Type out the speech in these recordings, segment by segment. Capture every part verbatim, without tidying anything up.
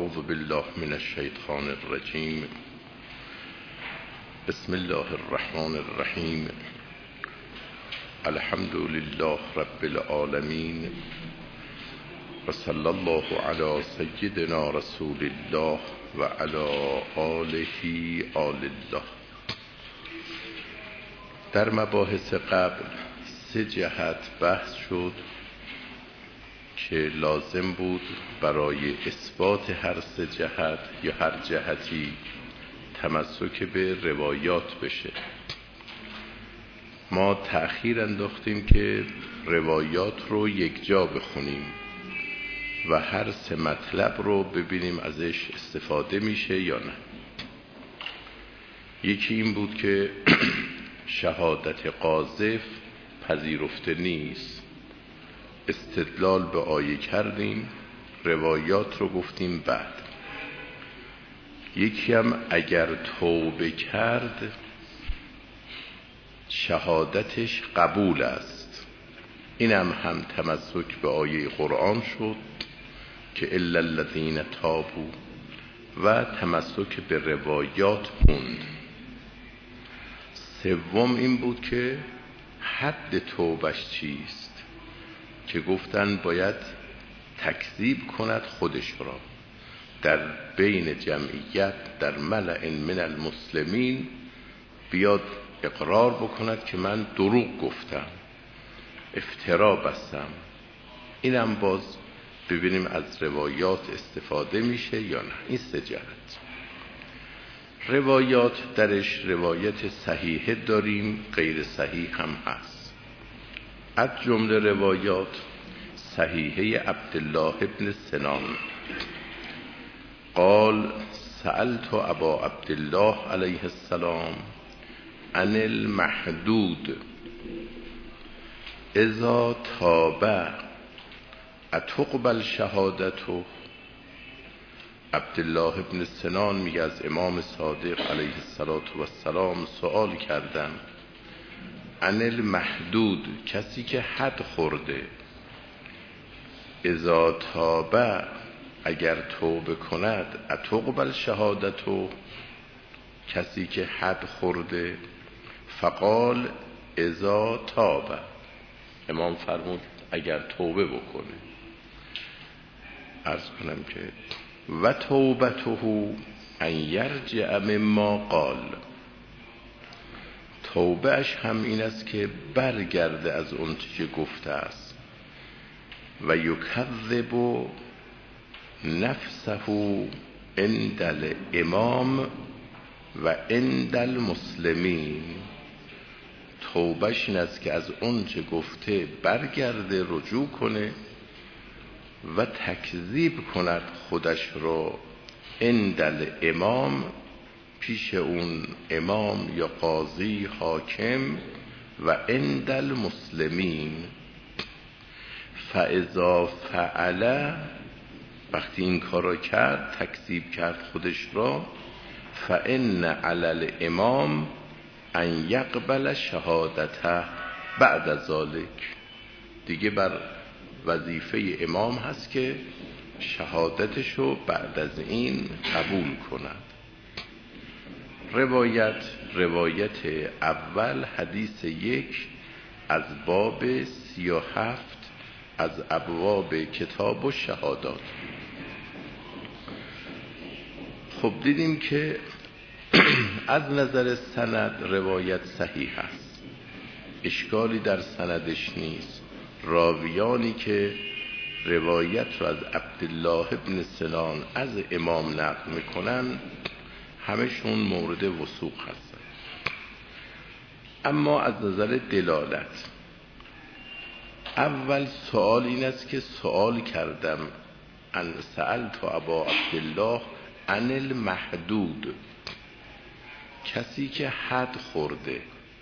اعوذ بالله من الشیطان الرجیم. بسم الله الرحمن الرحیم. الحمد لله رب العالمین و صلی الله علی سیدنا رسول الله و علی آله آل الله. در مباحث قبل سه جهت بحث شد که لازم بود برای اثبات هر سه جهت یا هر جهتی تمسک به روایات بشه. ما تأخیر انداختیم که روایات رو یک جا بخونیم و هر سه مطلب رو ببینیم ازش استفاده میشه یا نه. یکی این بود که شهادت قاذف پذیرفته نیست، استدلال به آیه کردیم، روایات رو گفتیم. بعد یکی هم اگر توبه کرد شهادتش قبول است، این هم هم تمسک به آیه قرآن شد که الا الذین تابوا و تمسک به روایات موند. سوم این بود که حد توبش چیست که گفتن باید تکذیب کند خودش را در بین جمعیت در ملأ من المسلمین، بیاد اقرار بکند که من دروغ گفتم، افترا بستم. اینم باز ببینیم از روایات استفاده میشه یا نه. این سه جهت. روایات درش روایت صحیحه داریم، غیر صحیح هم هست. از جمله روایات صحیحه عبدالله ابن سنان قال سألت ابا عبدالله علیه السلام عن المحدود اذا تاب اتقبل شهادته. عبدالله ابن سنان میگه از امام صادق علیه السلام سوال کردم عن المحدود، کسی که حد خورده، اذا تاب اگر توبه کند، اتقبل شهادتو، کسی که حد خورده. فقال اذا تاب، امام فرمود اگر توبه بکنه. عرض کنم که و توبته ان یرجع مما قال، توبهش هم این است که برگرده از اون چه گفته است. و یکذب نفسه عند الامام و عند المسلمین، توبهش این است که از اون چه گفته برگرده، رجوع کنه و تکذیب کند خودش رو عند الامام، پیش اون امام یا قاضی حاکم، و عند المسلمین. فاذا فعل، وقتی این کارا کرد، تکذیب کرد خودش را، فان علی الامام ان یقبل شهادته بعد ذلک، دیگه بر وظیفه امام هست که شهادتشو بعد از این قبول کند. روایت روایت اول حدیث یک از باب سی و هفت از ابواب کتاب و شهادات. خب دیدیم که از نظر سند روایت صحیح است، اشکالی در سندش نیست. راویانی که روایت رو از عبدالله ابن سنان از امام نقل میکنن همشون مورد وثوق هستن. اما از نظر دلالت، اول سوال این است که سوال کردم ان سألت ابا عبدالله عن المحدود، کسی که حد خورده.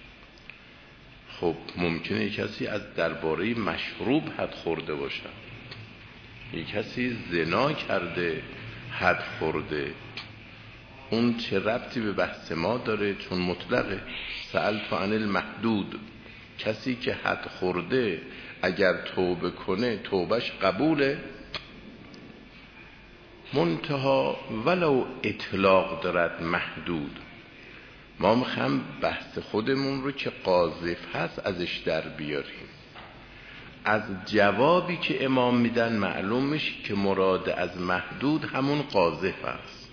خب ممکنه کسی از درباره مشروب حد خورده باشه، یک کسی زنا کرده حد خورده، اون چه ربطی به بحث ما داره؟ چون مطلقه. سألت عن المحدود، کسی که حد خورده اگر توبه کنه توبهش قبوله. منتها ولو اطلاق دارد محدود، ما میخوام بحث خودمون رو که قاذف هست ازش در بیاریم. از جوابی که امام میدن معلوم میشه که مراد از محدود همون قاذف است.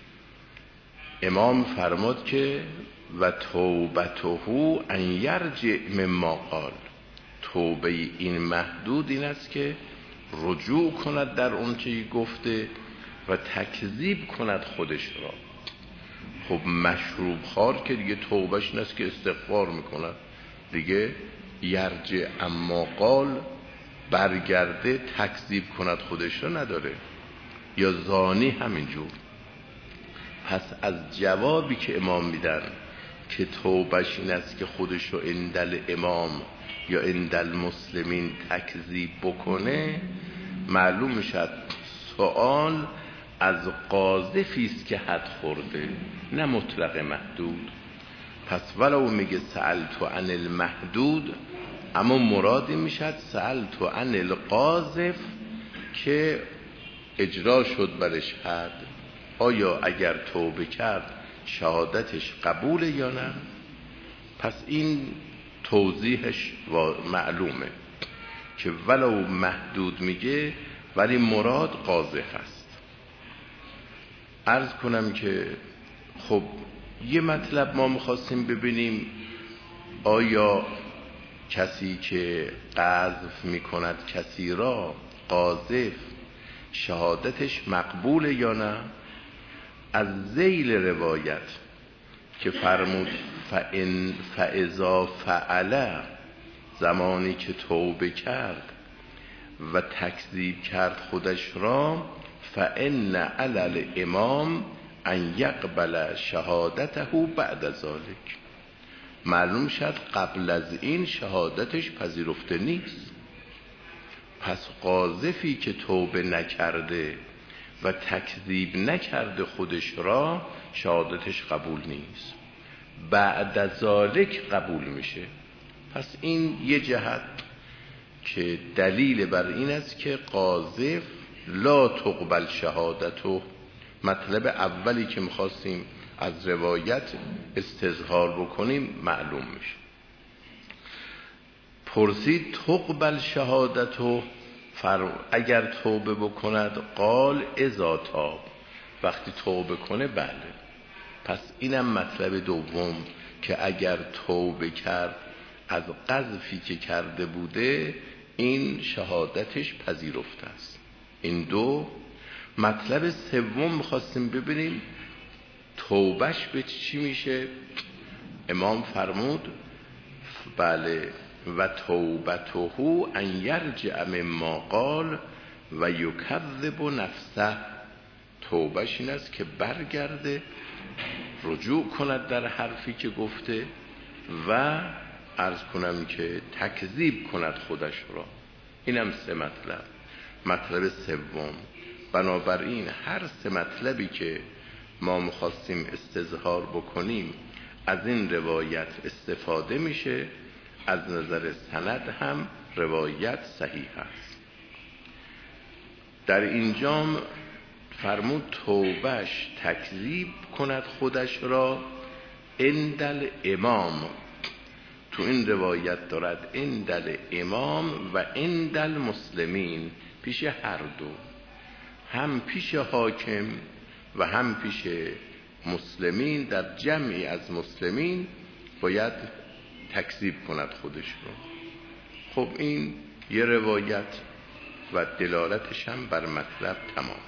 امام فرمود که و توبته ان یرجع مما قال، توبه این محدود این است که رجوع کند در اون چه گفته و تکذیب کند خودش را. خب مشروب خوار که دیگه توبهش این است که استغفار میکند دیگه، یرجع اما قال برگرده تکذیب کند خودش را نداره. یا زانی همینجور. پس از جوابی که امام میدن که توبهش این است که خودش رو اندل امام یا اندل مسلمین تکذیب بکنه، معلوم میشد سوال از قاذفی است که حد خورده، نه مطلق محدود. پس ولو میگه سألت عن المحدود، اما مرادی میشد سألت عن القاذف که اجرا شد برش حد، آیا اگر توبه کرد شهادتش قبوله یا نه. پس این توضیحش معلومه که ولو محدود میگه ولی مراد قاذف است. عرض کنم که خب یه مطلب ما میخواستیم ببینیم، آیا کسی که قذف میکند کسی را، قاذف، شهادتش مقبوله یا نه؟ از ذیل روایت که فرمود فإن فإذا فعل، زمانی که توبه کرد و تکذیب کرد خودش را، فإن علی الامام ان یقبل شهادته بعد ذلک، معلوم شد قبل از این شهادتش پذیرفته نیست. پس قاذفی که توبه نکرده و تکذیب نکرده خودش را، شهادتش قبول نیست، بعد ذلک قبول میشه. پس این یه جهت که دلیل بر این است که قاذف لا تقبل شهادته. مطلب اولی که میخواستیم از روایت استظهار بکنیم معلوم میشه. پرسید تقبل شهادته، اگر توبه بکند، قال اذا تاب، وقتی توبه کنه بله. پس اینم مطلب دوم که اگر توبه کرد از قذفی که کرده بوده، این شهادتش پذیرفته است. این دو. مطلب سوم میخواستیم ببینیم توبهش به چی میشه. امام فرمود بله و توبته ان یرجع مما قال و یکذب نفسه، توبهش این است که برگرده رجوع کند در حرفی که گفته و عرض کنم که تکذیب کند خودش را. اینم سه مطلب. مطلب سوم، بنابراین هر سه مطلبی که ما میخواستیم استظهار بکنیم از این روایت استفاده میشه. از نظر سند هم روایت صحیح است. در اینجام فرمود توبهش تکذیب کند خودش را اندل امام. تو این روایت دارد اندل امام و اندل مسلمین، پیش هر دو، هم پیش حاکم و هم پیش مسلمین، در جمعی از مسلمین باید تکذیب کند خودش رو. خب این یه روایت و دلالتش هم بر مطلب تمام.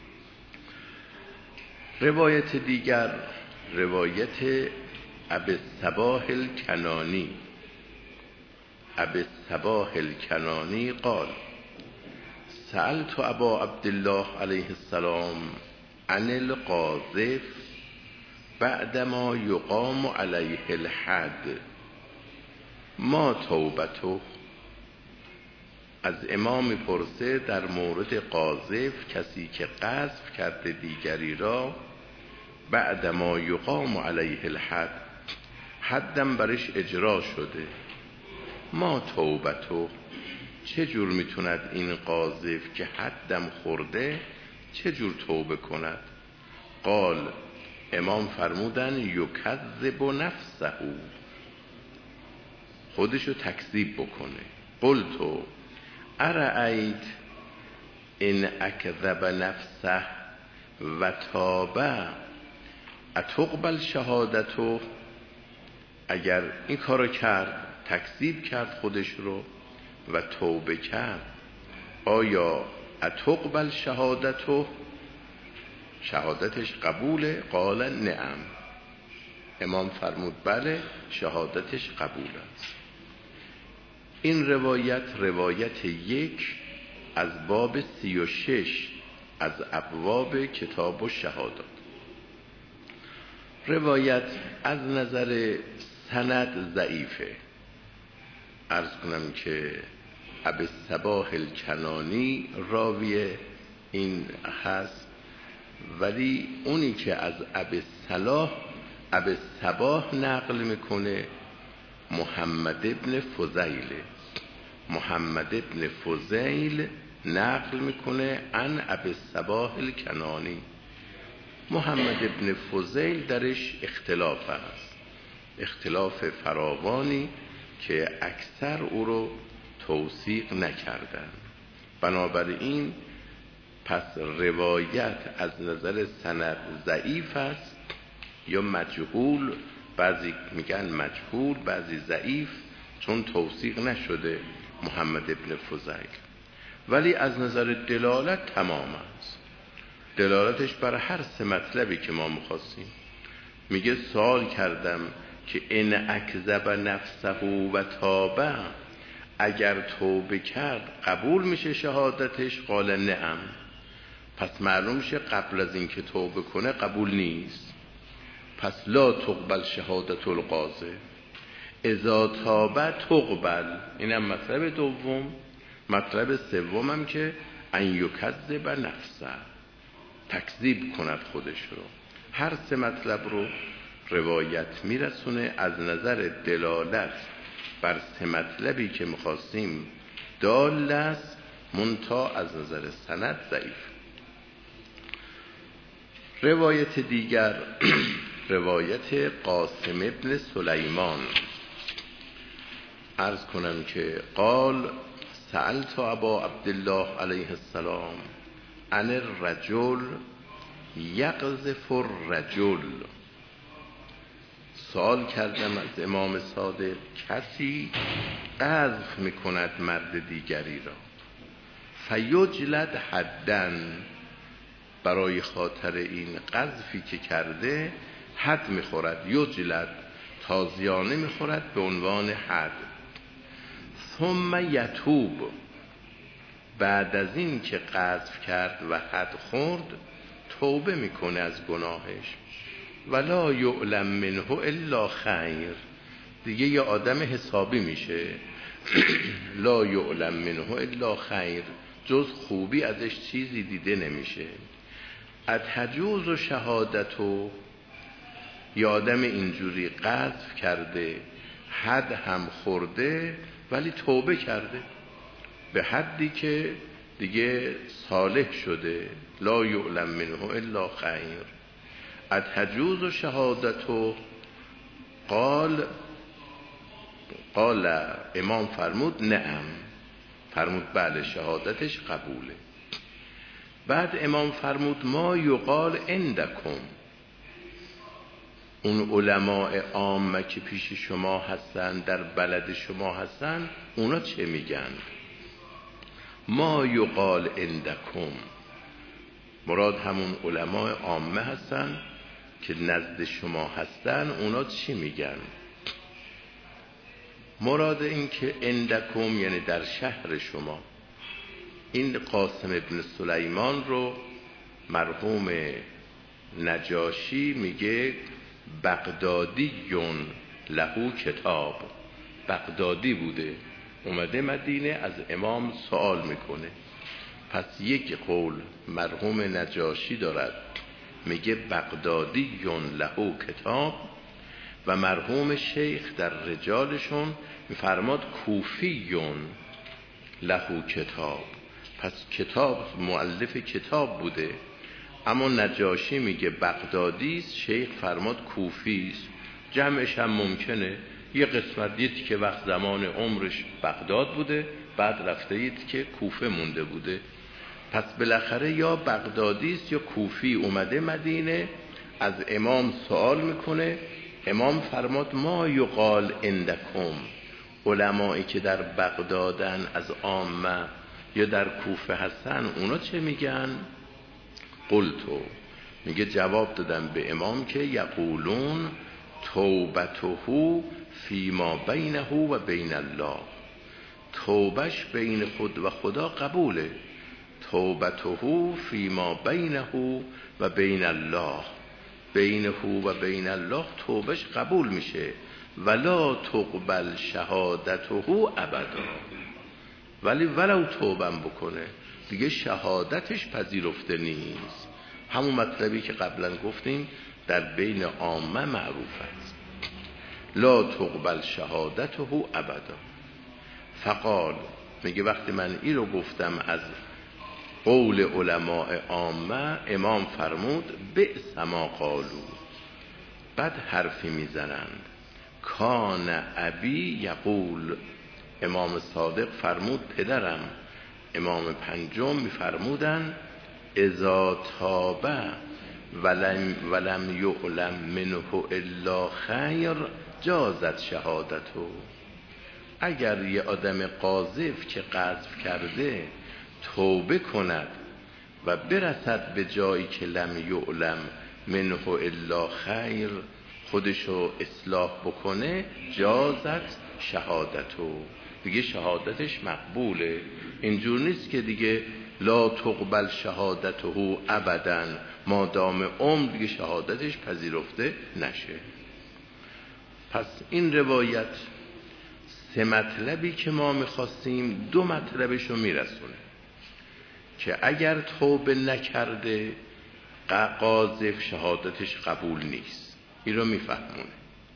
روایت دیگر روایت ابی الصباح الکنانی. ابی الصباح الکنانی قال سألت ابا عبدالله علیه السلام عن القاذف بعدما یقام علیه الحد ما توبته. از امام پرسه در مورد قاذف، کسی که قذف کرده دیگری را، بعدما یقام علیه الحد، حدم برش اجرا شده، ما توبته، چه جور میتوند این قاذف که حدم خورده چه جور توبه کند؟ قال امام فرمودن یکذب نفسه، خودشو تکذیب بکنه. قلتو ارأیت ان اکذب نفسه و تابه اتقبل شهادتو، اگر این کارو کرد، تکذیب کرد خودش رو و توبه کرد، آیا اتقبل شهادتو، شهادتش قبوله؟ قال نعم، امام فرمود بله شهادتش قبول است. این روایت روایت یک از باب سی و شش از ابواب کتاب و شهادات. روایت از نظر سند ضعیفه. عرض کنم که ابی الصباح الکنانی راوی این هست، ولی اونی که از ابی صلاح ابی صباح نقل میکنه محمد ابن فضیل، محمد ابن فضیل نقل میکنه عن ابی الصباح الکنانی. محمد ابن فضیل درش اختلاف است، اختلاف فراوانی که اکثر او رو توثیق نکردن. بنابراین پس روایت از نظر سند ضعیف است یا مجهول، بعضی میگن مجهول بعضی ضعیف، چون توثیق نشده محمد ابن فضیل. ولی از نظر دلالت تمام است، دلالتش بر هر سه مطلبی که ما می‌خواستیم. میگه سوال کردم که ان اکذب نفسه و تابه، اگر توبه کرد قبول میشه شهادتش؟ قال نعم. پس معلوم شه قبل از اینکه توبه کنه قبول نیست. پس لا تقبل شهادت القاضی، اذا تابه تقبل. اینم مطلب دوم. مطلب سوم هم که ان یکذب نفسه، تکذیب کند خودش رو. هر سه مطلب رو روایت میرسونه. از نظر دلالت بر سه مطلبی که میخواستیم دال است، منتها از نظر سند ضعیف. روایت دیگر روایت قاسم ابن سلیمان. عرض کنم که قال سألت ابا عبدالله علیه السلام عن الرجل یقذف الرجل، سوال کردم از امام صادق کسی قذف میکند مرد دیگری را، فیجلد حدن، برای خاطر این قذفی که کرده حد میخورد، یجلد تازیانه میخورد به عنوان حد. ثم یتوب، بعد از این که قذف کرد و حد خورد توبه میکنه از گناهش. ولا یعلم منه الا خیر، دیگه یه آدم حسابی میشه. لا یعلم منه الا خیر، جز خوبی ازش چیزی دیده نمیشه. اتجوز و شهادتو، یه آدم اینجوری قذف کرده حد هم خورده ولی توبه کرده به حدی که دیگه صالح شده. لا یعلم منه الا خیر. اتجوز و شهادتو، قال قال امام فرمود نعم، فرمود بله شهادتش قبوله. بعد امام فرمود ما یقال عندکم، اون علماء عامه که پیش شما هستن در بلد شما هستن اونا چه میگن؟ ما یقال عندکم مراد همون علماء عامه هستن که نزد شما هستن، اونا چی میگن؟ مراد این که عندکم یعنی در شهر شما. این قاسم ابن سلیمان رو مرحوم نجاشی میگه بغدادیون لهو کتاب، بغدادی بوده اومده مدینه از امام سوال میکنه. پس یک قول مرحوم نجاشی دارد میگه بغدادیون لهو کتاب، و مرحوم شیخ در رجالشون میفرماد کوفیون لهو کتاب. پس کتاب مؤلف کتاب بوده. اما نجاشی میگه بغدادی است، شیخ فرماد کوفی است. جمعش هم ممکنه، یه قسمت دید که وقت زمان عمرش بغداد بوده، بعد رفته دید که کوفه مونده بوده. پس بالاخره یا بغدادی است یا کوفی اومده مدینه، از امام سوال میکنه. امام فرماد ما یقال عندکم، علمایی که در بغدادن از عامه یا در کوفه هستن اونا چه میگن؟ قلتو، میگه جواب دادم به امام که یقولون توبته فیما بینه و بین الله، توبش بین خود و خدا قبوله. توبته فیما بینه و بین الله، بینه و بین الله توبش قبول میشه. ولا تقبل شهادته ابدا، ولی ولو توبم بکنه دیگه شهادتش پذیرفته نیست. همون مطلبی که قبلا گفتیم در بین عامه معروف است. لا تقبل شهادته ابدا. فقال، میگه وقتی من این رو گفتم از قول علماء عامه، امام فرمود بئس ما قالو، بد حرفی میزنند. کان ابی یقول، امام صادق فرمود پدرم امام پنجم میفرمودن اذا تاب ولم, ولم یعلم منه الا خیر جازت شهادته. اگر یه آدم قاذف که قذف کرده توبه کند و برسد به جایی که لم یعلم منه الا خیر، خودشو اصلاح بکنه، جازت شهادتو، دیگه شهادتش مقبوله. اینجور نیست که دیگه لا تقبل شهادته ابدا، مادام عمر دیگه شهادتش پذیرفته نشه. پس این روایت سه مطلبی که ما میخواستیم دو مطلبشو میرسونه، که اگر توبه نکرده قاذف شهادتش قبول نیست، این رو میفهمونه.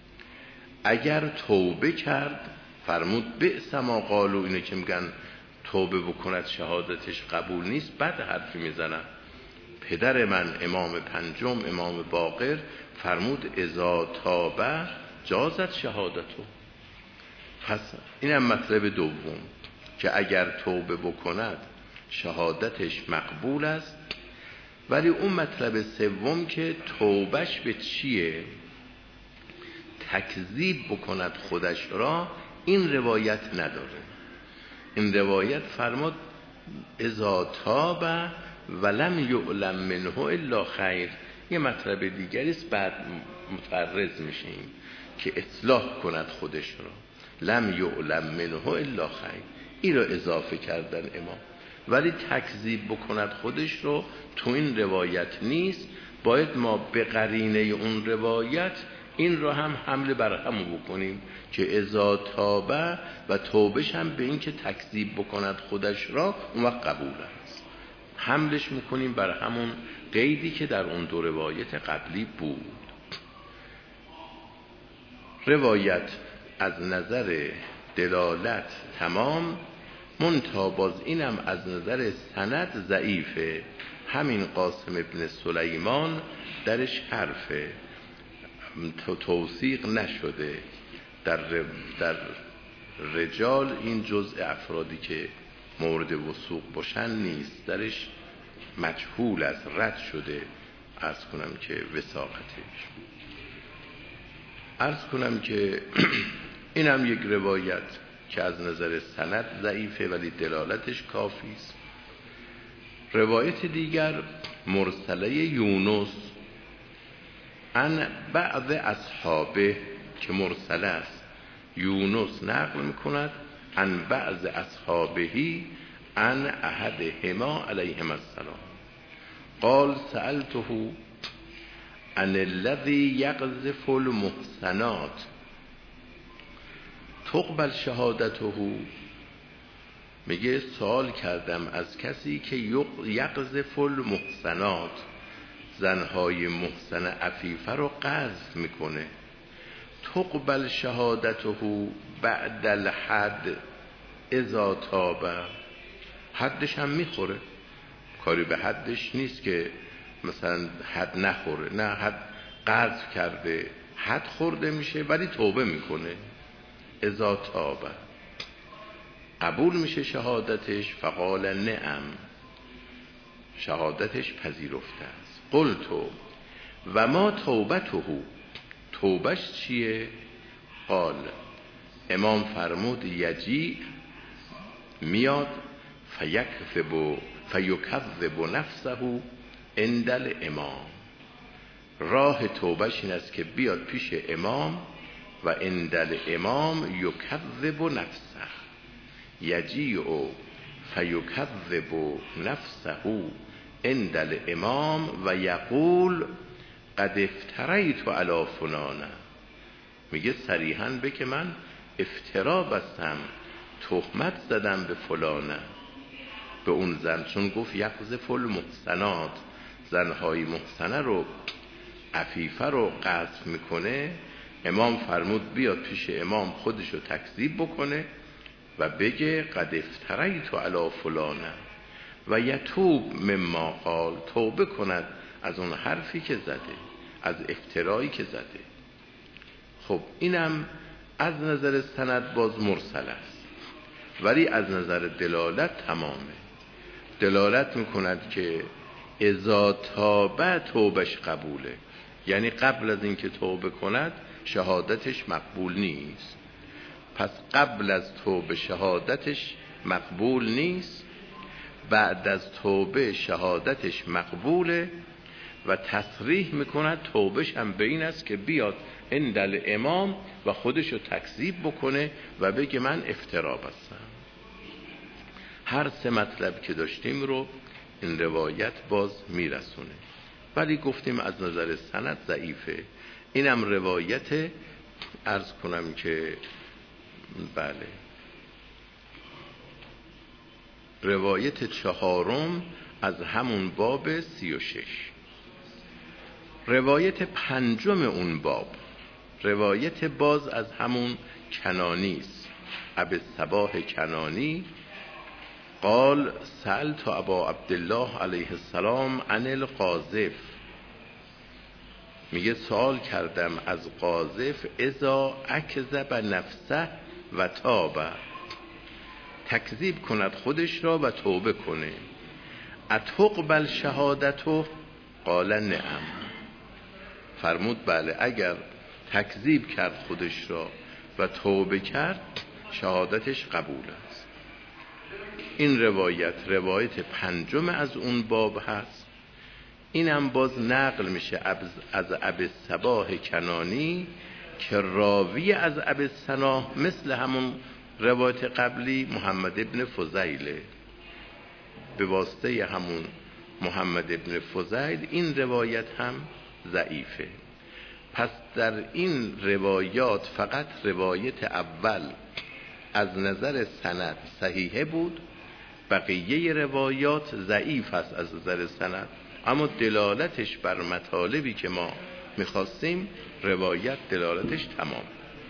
اگر توبه کرد فرمود بئس ما قالو، اینه که میگن توبه بکند شهادتش قبول نیست، بد حرفی میزنن. پدر من امام پنجم امام باقر فرمود اذا تابه جازت شهادتو. پس اینم مطلب دوم که اگر توبه بکند شهادتش مقبول است. ولی اون مطلب سوم که توبهش به چیه؟ تکذیب بکند خودش را، این روایت نداره. این روایت فرمود اذا تاب ولم یعلم منه الا خیر. یه مطلب دیگری است، بعد متعرض میشیم که اصلاح کند خودش را. لم یعلم منه الا خیر، این را اضافه کردن امام. ولی تکذیب بکند خودش رو تو این روایت نیست. باید ما به قرینه اون روایت این رو هم حمل بر همو بکنیم که اذا تابه و توبش هم به این که تکذیب بکند خودش را اون وقت قبول است. حملش میکنیم بر همون قیدی که در اون دو روایت قبلی بود. روایت از نظر دلالت تمام، منتها باز اینم از نظر سند ضعیفه. همین قاسم ابن سلیمان درش حرفه، توثیق نشده. در در رجال این جزء افرادی که مورد وثوق باشن نیست، درش مجهول است، رد شده. عرض کنم که وثاقتش، عرض کنم که اینم یک روایت که از نظر سند ضعیفه ولی دلالتش کافی است. روایت دیگر مرسله یونس عن بعض اصحابه که مرسله است، یونس نقل میکند عن بعض اصحابهی عن احدهما علیهم السلام قال سألته عن الذي یقذف المحسنات تقبل شهادته. میگه سوال کردم از کسی که یقذف المحسنات، زنهای محسن عفیفه رو قذف میکنه، تقبل شهادته بعد الحد اذا تاب. حدش هم میخوره، کاری به حدش نیست که مثلا حد نخوره، نه حد قذف کرده حد خورده میشه ولی توبه میکنه. اذا تاب قبول میشه شهادتش، فقال نعم، شهادتش پذیرفته است. قلتو و ما توبته، توبش چیه؟ قال امام فرمود یجی میاد فیکذب فیکذب نفسه عند الامام، راه توبش این است که بیاد پیش امام و عند الامام یکذب نفسه، یجیء فیکذب نفسه عند الامام و یقول قد افتریت علی فلان، میگه صریحاً بگه من افترا بستم، تهمت زدم به فلانه، به اون زن، چون گفت یقذف المحصنات، زنهای محصنه رو عفیفه رو قذف میکنه. امام فرمود بیاد پیش امام خودشو تکذیب بکنه و بگه قد افتریت علی فلانه و یتوب مما قال، توبه کند از اون حرفی که زده، از افترایی که زده. خب اینم از نظر سند باز مرسل است، ولی از نظر دلالت تمامه. دلالت میکند که اذا تاب توبش قبوله، یعنی قبل از اینکه توبه کند شهادتش مقبول نیست. پس قبل از توبه شهادتش مقبول نیست، بعد از توبه شهادتش مقبوله و تصریح میکند توبهش هم به این است که بیاد عند الامام و خودشو تکذیب بکنه و بگه من افترا بستم. هر سه مطلب که داشتیم رو این روایت باز میرسونه، ولی گفتیم از نظر سند ضعیفه. اینم روایت، عرض کنم که بله روایت چهارم از همون باب سی و شش. روایت پنجم اون باب روایت باز از همون کنانی است، ابی الصباح کنانی قال سألت ابا عبدالله علیه السلام عن القاذف، میگه سوال کردم از قاذف اذا اکذب نفسه و تاب، تکذیب کند خودش را و توبه کنه، اتقبل شهادته؟ قال نعم، فرمود بله، اگر تکذیب کرد خودش را و توبه کرد شهادتش قبول است. این روایت روایت پنجم از اون باب هست. اینم باز نقل میشه از ابی الصباح کنانی که راوی از ابی الصباح مثل همون روایت قبلی محمد ابن فضیل، به واسطه همون محمد ابن فضیل این روایت هم ضعیفه. پس در این روایات فقط روایت اول از نظر سند صحیحه بود، بقیه روایات ضعیف است از نظر سند، اما دلالتش بر مطالبی که ما میخواستیم روایت دلالتش تمام.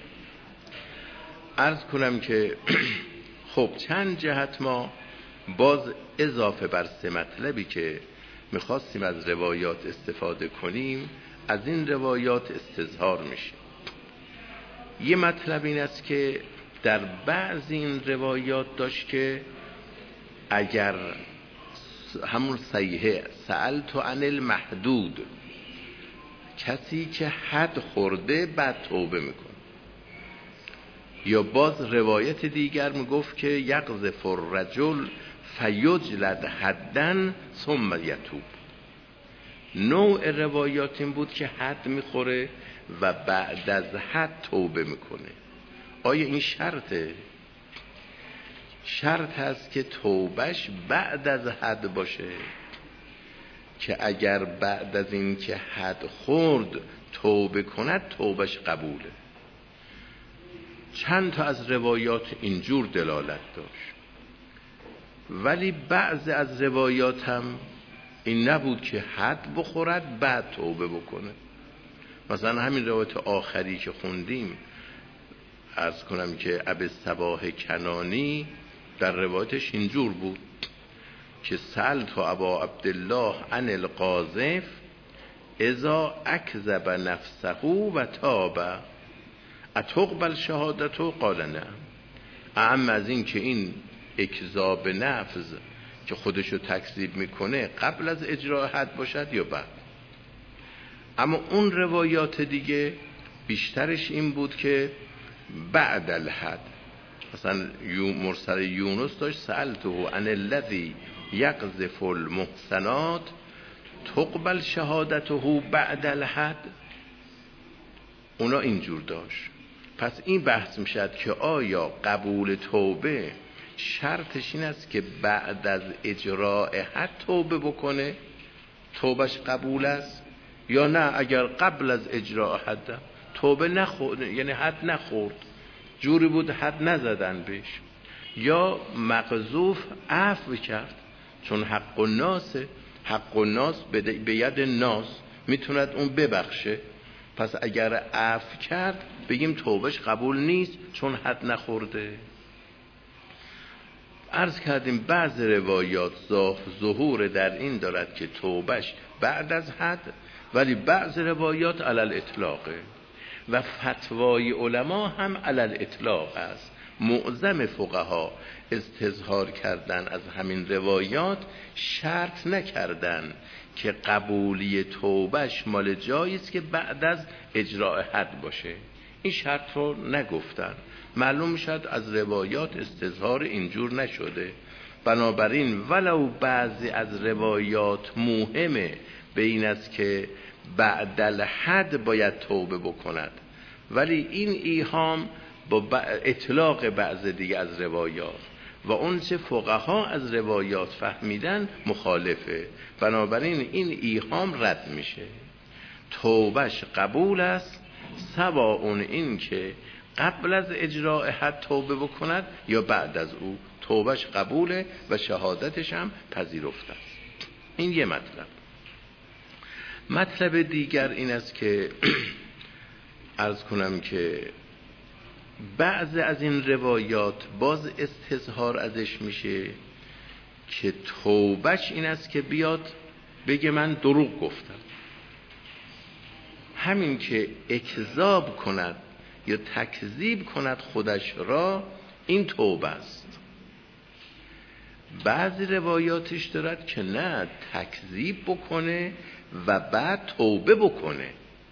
عرض کنم که خب چند جهت ما باز اضافه بر سه مطلبی که میخواستیم از روایات استفاده کنیم از این روایات استظهار میشه. یه مطلب این است که در بعض این روایات داشت که اگر همون صحیحه سألت عن المحدود، کسی که حد خورده بعد توبه میکنه، یا باز روایت دیگر میگفت که یقذف الرجل فیجلد حدن ثم یتوب. نوع روایات این بود که حد میخوره و بعد از حد توبه میکنه. آیا این شرطه؟ شرط هست که توبهش بعد از حد باشه، که اگر بعد از این که حد خورد توبه کند توبهش قبوله. چند تا از روایات اینجور دلالت داشت، ولی بعض از روایات هم این نبود که حد بخورد بعد توبه بکنه. مثلا همین روایت آخری که خوندیم، عرض کنم که ابی الصباح کنانی در روایتش اینجور بود که سألت ابا عبدالله عن القاذف اذا اکذب نفسه و تاب اتقبل شهادته قال نه. اهم از این که این اکذاب نفس که خودشو تکذیب میکنه قبل از اجراء حد باشد یا بعد. اما اون روایات دیگه بیشترش این بود که بعد الحد. مثلا مرسل یونس داشت سألته عن الذی یقذف المحصنات تقبل شهادته بعد الحد، اونا اینجور داشت. پس این بحث میشد که آیا قبول توبه شرطش این است که بعد از اجراء حد توبه بکنه توبهش قبول است، یا نه اگر قبل از اجراء حد توبه نخورد، یعنی حد نخورد، جوری بود حد نزدن بهش، یا مقذوف عفو کرد چون حق الناس، حق الناس به ید ناس میتوند اون ببخشه. پس اگر عفو کرد بگیم توبهش قبول نیست چون حد نخورده. عرض کردیم بعض روایات ظهور در این دارد که توبهش بعد از حد، ولی بعض روایات علی الاطلاقه و فتوای علما هم علی الاطلاق است. معظم فقها استظهار کردن از همین روایات، شرط نکردن که قبولی توبهش مال جایی است که بعد از اجراء حد باشه، این شرط رو نگفتن. معلوم شد از روایات استظهار اینجور نشده. بنابراین ولو بعضی از روایات مهمه به این است که بعد الحد باید توبه بکند، ولی این ایهام با اطلاق بعض دیگه از روایات و اون چه فقها از روایات فهمیدن مخالفه. بنابراین این ایهام رد میشه، توبهش قبول است، سواء اون این که قبل از اجراء حد توبه بکند یا بعد از او، توبهش قبوله و شهادتش هم پذیرفته است. این یه مطلب. مطلب دیگر این است که عرض کنم که بعض از این روایات باز استظهار ازش میشه که توبهش این است که بیاد بگه من دروغ گفتم. همین که اکذاب کند یا تکذیب کند خودش را، این توبه است. بعضی روایاتش دارد که نه، تکذیب بکنه و بعد توبه بکنه.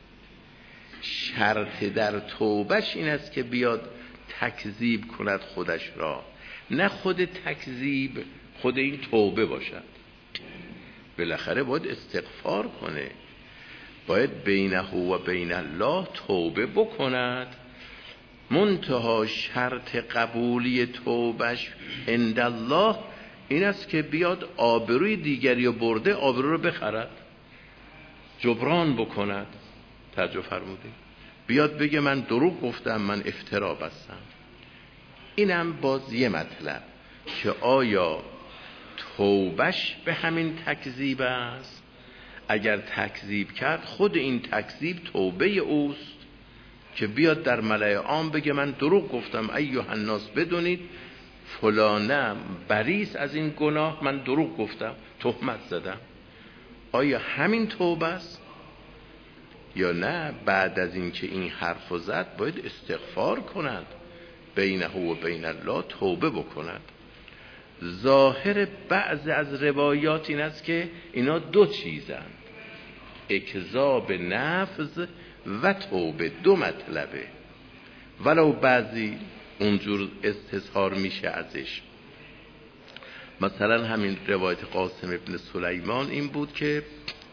شرط در توبهش این است که بیاد تکذیب کند خودش را، نه خود تکذیب خود این توبه باشد. بالاخره باید استغفار کنه، باید بینه و بین الله توبه بکند. منتها شرط قبولی توبهش عند الله این است که بیاد آبروی دیگری رو برده، آبرو رو بخرد، جبران بکند. توجه فرمودید؟ بیاد بگه من دروغ گفتم، من افترا بستم. اینم باز یه مطلب که آیا توبهش به همین تکذیب است؟ اگر تکذیب کرد خود این تکذیب توبه اوست که بیاد در ملأ عام بگه من دروغ گفتم، ایها الناس بدونید فلانه بریست از این گناه، من دروغ گفتم، تهمت زدم. آیا همین توبه است یا نه بعد از این که این حرف زد باید استغفار کند، بینه و بین الله توبه بکند؟ ظاهر بعض از روایات این است که اینا دو چیزن، اکذاب نفس و توبه، دو مطلبه، ولو بعضی اونجور استظهار میشه ازش. مثلا همین روایت قاسم ابن سلیمان این بود که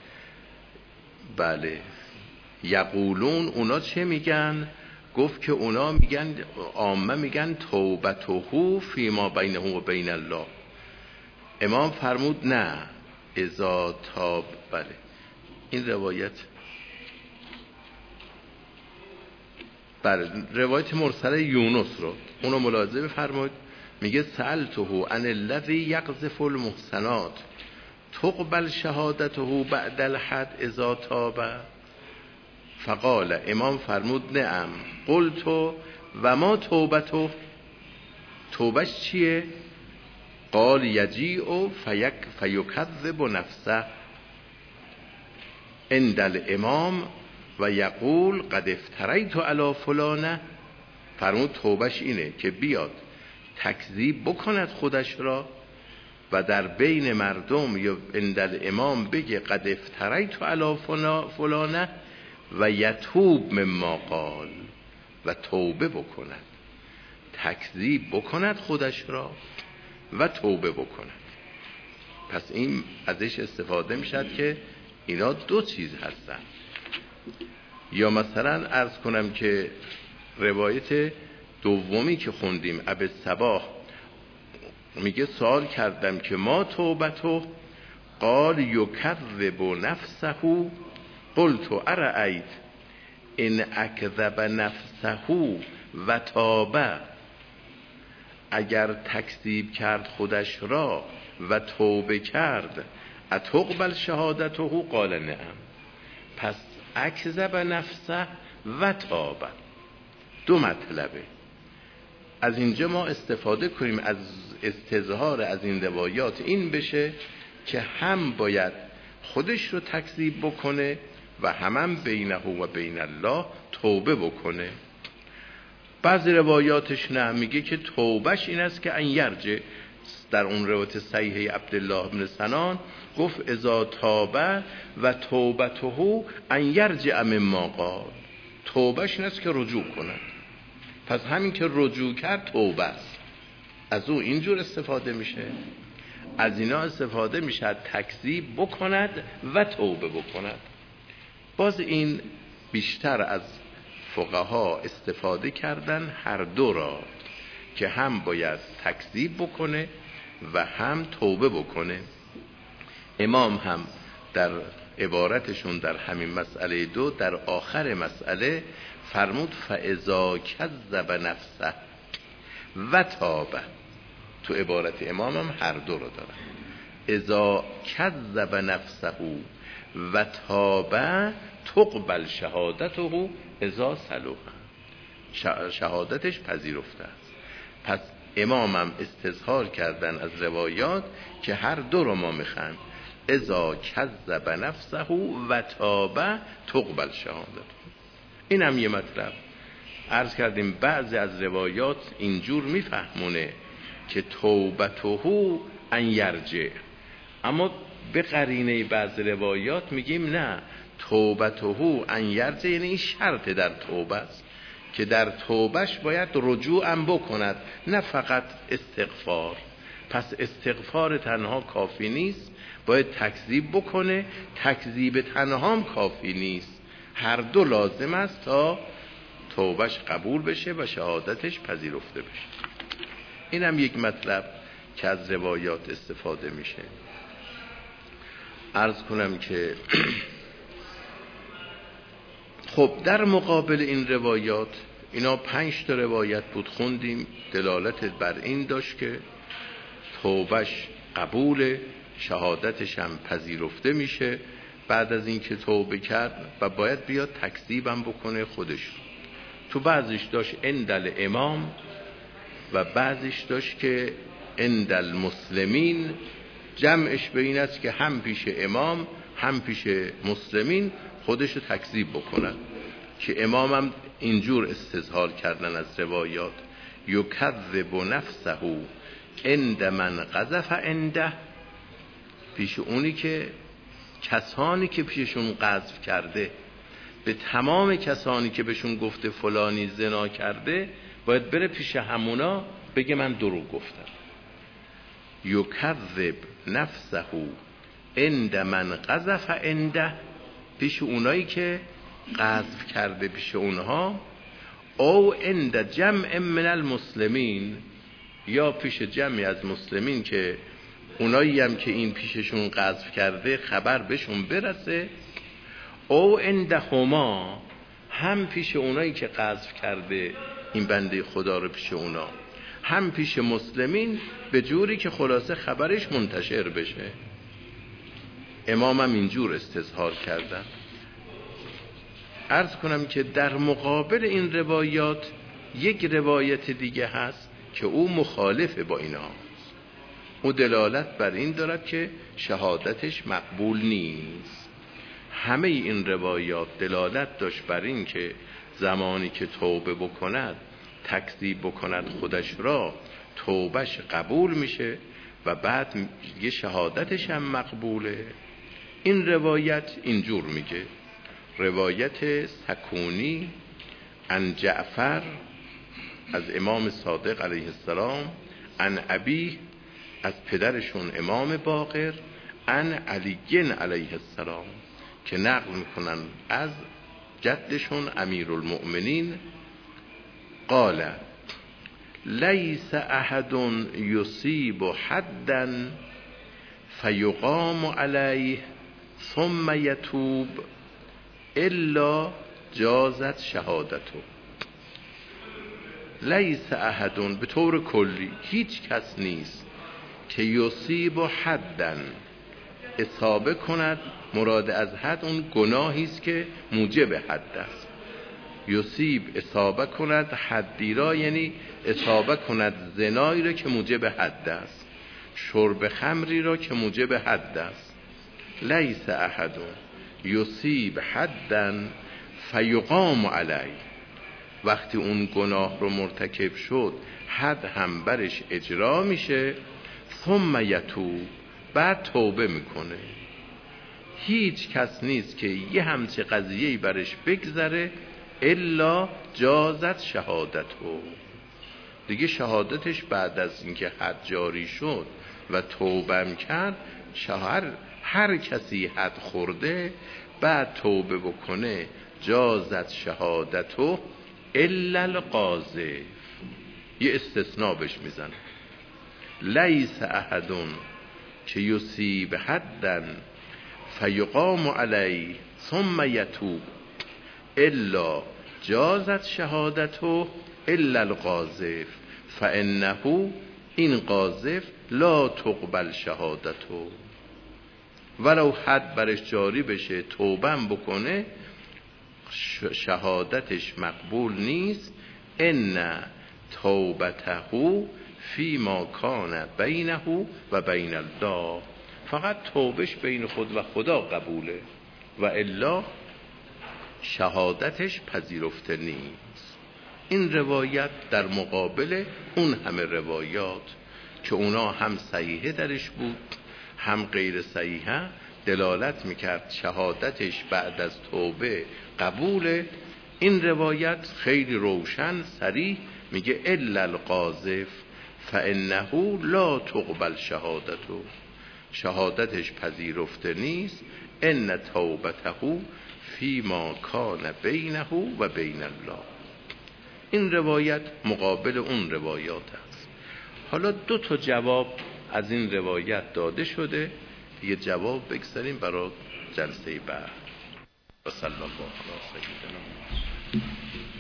بله یقولون، اونا چه میگن؟ گفت که اونا میگن، عامه میگن توبته فیما بینه و بین الله. امام فرمود نه، اذا تاب. بله این روایت، بله روایت مرسل یونس رو اونو ملاحظه بفرمایید. میگه سألته عن الذی یقذف المحصنات تقبل شهادته بعد الحد اذا تاب. فقال، امام فرمود نعم. قلت و ما توبته، توبش چیه؟ قال یجیء فیک فیکذب نفسه عند الامام و یقول قد افتریت علی فلانه. فرمود توبش اینه که بیاد تکذیب بکند خودش را و در بین مردم یا عند الامام بگه قد افتریت علی فلانه و یتوب مما قال و توبه بکند، تکذیب بکند خودش را و توبه بکند. پس این ازش استفاده میشد که اینا دو چیز هستن. یا مثلا عرض کنم که روایت دومی که خوندیم ابی الصباح میگه سوال کردم که ما توبتو، قال یکذب نفسه، قلت ارأیت ان اکذب نفسه و توبه، اگر تکذیب کرد خودش را و توبه کرد اتقبل شهادته؟ قال نعم. پس اکذب نفسه و توبه دو مطلبه. از اینجا ما استفاده کنیم از استظهار از این روایات این بشه که هم باید خودش رو تکذیب بکنه و هم, هم بینه و بین الله توبه بکنه. بعضی روایاتش نه، میگه که توبهش این است که ان یرجع. در اون روایت صحیح عبدالله بن سنان گفت اذا تابه و توبته ان یرجع مما قال. توبهش این است که رجوع کند. پس همین که رجوع کرد توبه است. از او اینجور استفاده میشه. از اینا استفاده میشه تکذیب بکند و توبه بکند. باز این بیشتر از فقها استفاده کردن هر دو را، که هم باید تکذیب بکنه و هم توبه بکنه. امام هم در عبارتشون در همین مسئله دو در آخر مسئله فرمود فاذا کذب نفسه و توبه. تو عبارت امام هم هر دو رو دارن. اذا کذب نفسه و توبه تقبل شهادته اذا صلح. شهادتش پذیرفته است. پس امامم استظهار کردن از روایات که هر دو رو ما میخوایم. اذا کذب نفسه و توبه تقبل شهادته. این هم یه مطلب عرض کردیم. بعضی از روایات اینجور میفهمونه که توبته ان یرجع، اما به قرینه بعض روایات میگیم نه، توبته ان یرجع یعنی این شرط در توبه است که در توبهش باید رجوع هم بکند، نه فقط استغفار. پس استغفار تنها کافی نیست، باید تکذیب بکنه. تکذیب تنها هم کافی نیست، هر دو لازم است تا توبهش قبول بشه و شهادتش پذیرفته بشه. این هم یک مطلب که از روایات استفاده میشه. عرض کنم که خب در مقابل این روایات، اینا پنج تا روایت بود خوندیم، دلالت بر این داشت که توبهش قبول، شهادتش هم پذیرفته میشه بعد از این که توبه کرد و باید بیاد تکذیبم بکنه خودش. تو بعضیش داشت عند الامام و بعضیش داشت که عند المسلمین. جمعش به این است که هم پیش امام هم پیش مسلمین خودش رو تکذیب بکنن، که امامم اینجور استظهار کردن از روایات یکذب نفسه عند من قذف عنده، پیش اونی که کسانی که پیششون قذف کرده، به تمام کسانی که بهشون گفته فلانی زنا کرده باید بره پیش همونا بگه من دروغ گفتم. یکذب نفسه عند من قذف عنده، پیش اونایی که قذف کرده پیش اونها، او عند جمع من المسلمین، یا پیش جمعی از مسلمین که اونایی هم که این پیششون قذف کرده خبر بهشون برسه، او عندهما، هم پیش اونایی که قذف کرده این بنده خدا رو پیش اونا، هم پیش مسلمین، به جوری که خلاصه خبرش منتشر بشه. امامم اینجور استظهار کردن. عرض کنم که در مقابل این روایات یک روایت دیگه هست که او مخالفه با اینا. او دلالت بر این دارد که شهادتش مقبول نیست. همه این روایات دلالت داشت بر این که زمانی که توبه بکند، تکذیب بکند خودش را، توبهش قبول میشه و بعد یه شهادتش هم مقبوله. این روایت اینجور میگه. روایت سکونی عن جعفر از امام صادق علیه السلام، عن ابی از پدرشون امام باقر، عن علی علیه السلام که نقل میکنن از جدشون امیرالمؤمنین، قال لیس احد یصیب حدا فیقام علیه ثم یتوب الا جازت شهادته. لیس احد، به طور کلی هیچ کس نیست که یصیب حدا، اصابه کند، مراد از حد اون گناهی است که موجب حد است. یصیب اصابه کند حدی را، یعنی اصابه کند زنایی را که موجب حد است، شرب خمری را که موجب حد است. لیس احد یصیب حدا فیقام علی، وقتی اون گناه رو مرتکب شد حد هم برش اجرا میشه، ثم یتوب، بعد توبه میکنه. هیچ کس نیست که یه همچه قضیه‌ای برش بگذره الا جازت شهادته، دیگه شهادتش بعد از اینکه حد جاری شد و توبه کرد، شهر هر کسی حد خورده بعد توبه بکنه جازت شهادته الا القاذف، یه استثناء بهش میزنه. لیس احد که یصیب حدا فیقام علی ثم یتوب الا جازت شهادته الا القاذف فانه، این قاذف لا تقبل شهادته، ولو حد برش جاری بشه توبه بکنه شهادتش مقبول نیست. ان توبته فی ما کان بینه و بین الله، فقط توبش بین خود و خدا قبوله و الا شهادتش پذیرفته نیست. این روایت در مقابل اون همه روایات که اونا هم صحیحه درش بود هم غیر صحیحه، دلالت میکرد شهادتش بعد از توبه قبوله. این روایت خیلی روشن صریح میگه الا القاذف فانه لا تقبل شهادته، شهادتش پذیرفته نیست. ان توبته فی ما کان بینه و بین الله. این روایت مقابل اون روایات است. حالا دو تا جواب از این روایت داده شده، یه جواب بگذاریم برای جلسه بعد. و صلی الله علی سیدنا محمد.